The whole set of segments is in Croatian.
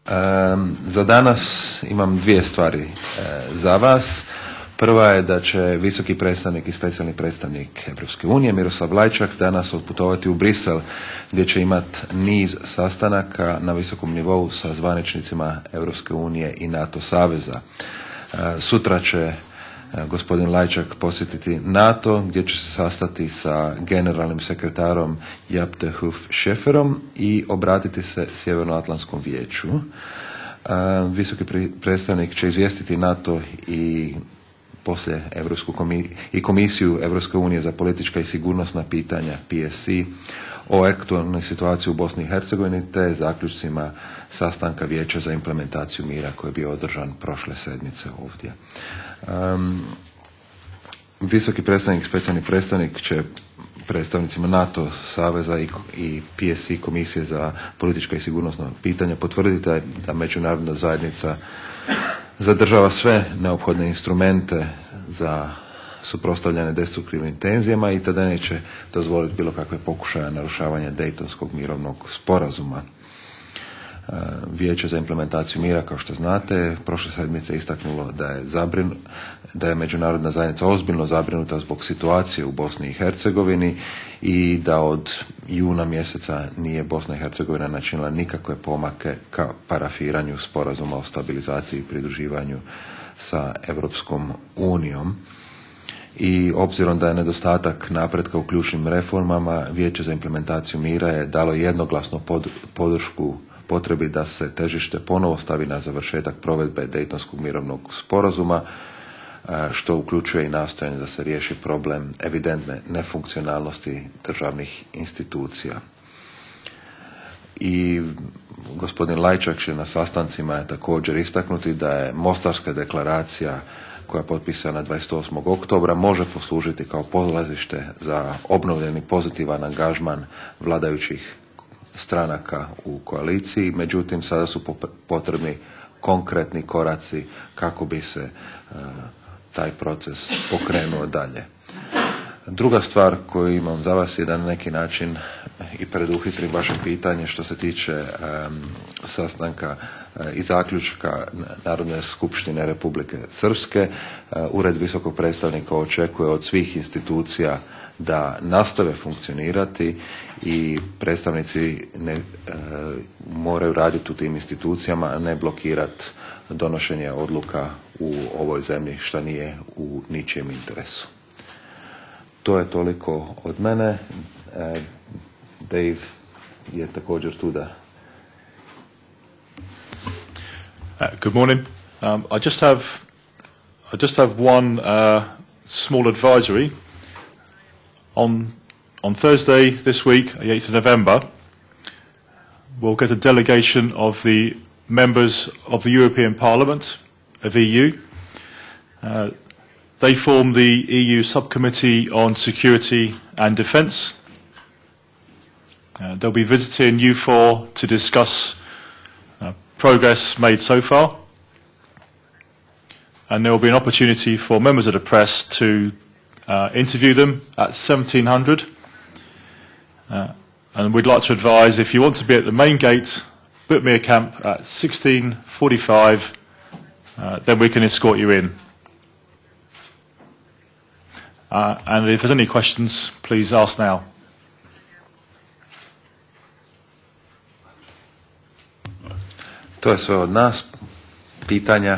Za danas imam dvije stvari za vas. Prva je da će visoki predstavnik i specijalni predstavnik Europske unije Miroslav Lajčak danas otputovati u Brisel gdje će imati niz sastanaka na visokom nivou sa zvaničnicima Europske unije i NATO saveza. Sutra će gospodin Lajčak posjetiti NATO gdje će se sastati sa generalnim sekretarom Jaap de Hoop Schefferom i obratiti se Sjevernoatlantskom vijeću. Visoki predstavnik će izvijestiti NATO i poslije Komisiju Europske unije za politička i sigurnosna pitanja PSC o aktualnoj situaciji u Bosni i Hercegovini te zaključcima sastanka Vijeća za implementaciju mira koji je bio održan prošle sedmice ovdje. Visoki predstavnik i specijalni predstavnik će predstavnicima NATO saveza i PSC Komisije za politička i sigurnosna pitanja potvrditi da međunarodna zajednica zadržava sve neophodne instrumente za suprotstavljanje destruktivnim tenzijama i tada neće dozvoliti bilo kakve pokušaje narušavanja Dejtonskog mirovnog sporazuma. Vijeće za implementaciju mira, kao što znate, prošle sedmice istaknulo da je međunarodna zajednica ozbiljno zabrinuta zbog situacije u Bosni i Hercegovini i da od juna mjeseca nije Bosna i Hercegovina načinila nikakve pomake ka parafiranju sporazuma o stabilizaciji i pridruživanju sa Europskom unijom. I obzirom da je nedostatak napretka u ključnim reformama, Vijeće za implementaciju mira je dalo jednoglasno podršku potrebi da se težište ponovo stavi na završetak provedbe Dejtonskog mirovnog sporazuma, što uključuje i nastojanje da se riješi problem evidentne nefunkcionalnosti državnih institucija. I gospodin Lajčak će na sastancima je također istaknuti da je Mostarska deklaracija koja je potpisana 28. oktobra može poslužiti kao polazište za obnovljeni pozitivan angažman vladajućih stranaka u koaliciji, međutim sada su potrebni konkretni koraci kako bi se taj proces pokrenuo dalje. Druga stvar koju imam za vas je da na neki način i preduhitrim vaše pitanje što se tiče sastanka i zaključka Narodne skupštine Republike Srpske. Ured visokog predstavnika očekuje od svih institucija da nastave funkcionirati i predstavnici moraju raditi u tim institucijama, a ne blokirati donošenje odluka u ovoj zemlji što nije u ničijem interesu. To je toliko od mene. Dave je također tu da. Good morning. I just have one small advisory. On Thursday this week, the 8th of November, we'll get a delegation of the members of the European Parliament of EU. They form the EU Subcommittee on Security and Defence. They'll be visiting U4 to discuss progress made so far. And there will be an opportunity for members of the press to interview them at 1700. And we'd like to advise, if you want to be at the main gate, book me a camp at 16:45, then we can escort you in. And if there's any questions, please ask now. To je sve od nas. Pitanja?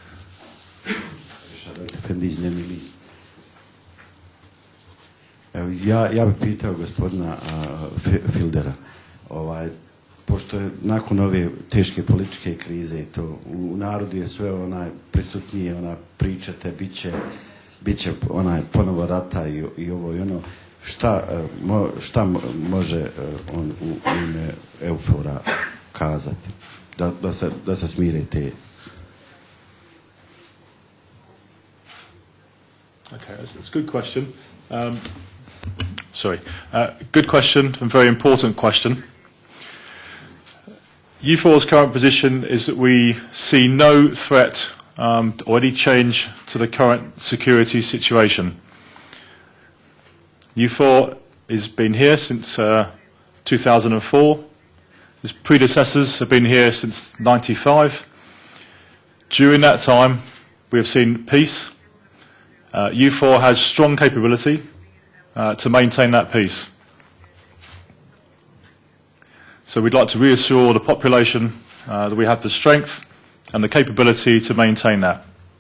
Ja bih pitao gospodina Fildera, pošto je nakon ove teške političke krize to u narodu je sve prisutnije pričate bit će ponovo rata i ovo i ono, šta može on u ime EUFOR-a kazati da se smire te. Okay, that's a good question. Good question and very important question. U4's current position is that we see no threat or any change to the current security situation. U4 has been here since 2004. His predecessors have been here since 95. During that time, we have seen peace. U4 has strong capability to maintain that peace. So we'd like to reassure the population that we have the strength and the capability to maintain that.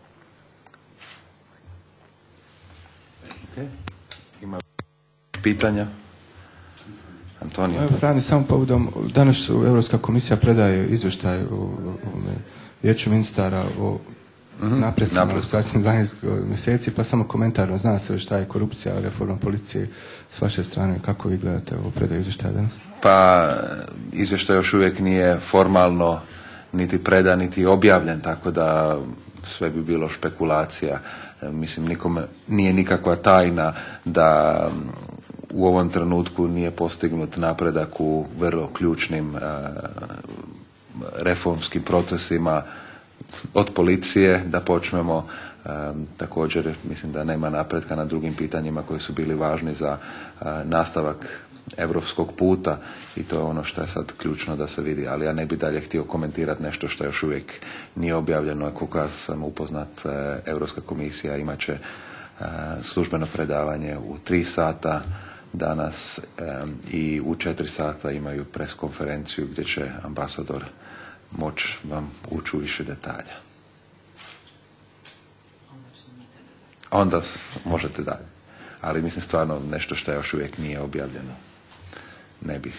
Okay. Ima pitanja? Antonio. Frani, samo povodom, danas Europska komisija predaje izvještaj u Vijeću ministara o napredcima u sasvim 12 mjeseci, pa samo komentarno, zna se šta je korupcija, reforma policije s vaše strane, kako vi gledate ovo predaju izvještaja danas? Pa izvještaj još uvijek nije formalno niti predan, niti objavljen, tako da sve bi bilo špekulacija. Mislim, nikome nije nikakva tajna da u ovom trenutku nije postignut napredak u vrlo ključnim reformskim procesima od policije da počnemo. Također mislim da nema napretka na drugim pitanjima koji su bili važni za nastavak europskog puta i to je ono što je sad ključno da se vidi, ali ja ne bi dalje htio komentirati nešto što još uvijek nije objavljeno. Koliko sam upoznat, Europska komisija imat će službeno predavanje u 3 sata danas i u 4 sata imaju pres konferenciju gdje će ambasador moći vam ući u više detalja. Onda možete dalje. Ali mislim stvarno nešto što još uvijek nije objavljeno. Ne bih.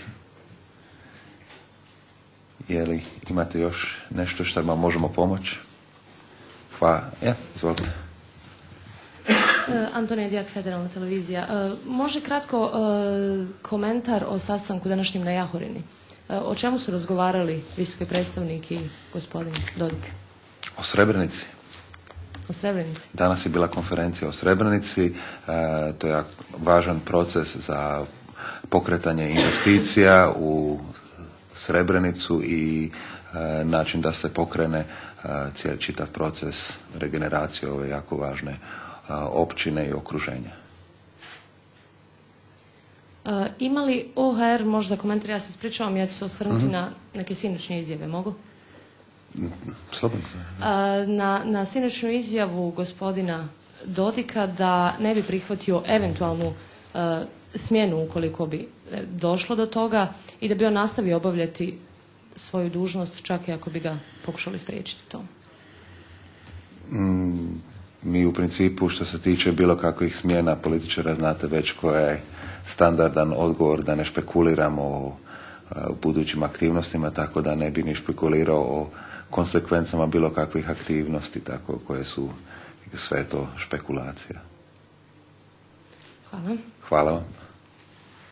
Je li imate još nešto što vam možemo pomoći? Hvala. Izvolite. Antonija Dijak, Federalna televizija. Može kratko komentar o sastanku današnjim na Jahorini? O čemu su razgovarali visoki predstavnik i gospodin Dodik? O Srebrenici. O Srebrenici. Danas je bila konferencija o Srebrenici. To je važan proces za pokretanje investicija u Srebrenicu i način da se pokrene cijeli čitav proces regeneracije ove jako važne općine i okruženja. Ima li OHR možda komentar, ja se ispričavam, ja ću se osvrnuti na neke sinoćne izjave, mogu? Slobodno. Na sinoćnu izjavu gospodina Dodika da ne bi prihvatio eventualnu smjenu ukoliko bi došlo do toga i da bi on nastavio obavljati svoju dužnost čak i ako bi ga pokušali spriječiti to. Mi u principu što se tiče bilo kakvih smjena političara znate već koja je standardan odgovor da ne špekuliramo o budućim aktivnostima, tako da ne bi ni špekulirao o konsekvencama bilo kakvih aktivnosti, tako koje su sve to špekulacija. Hvala. Hvala vam.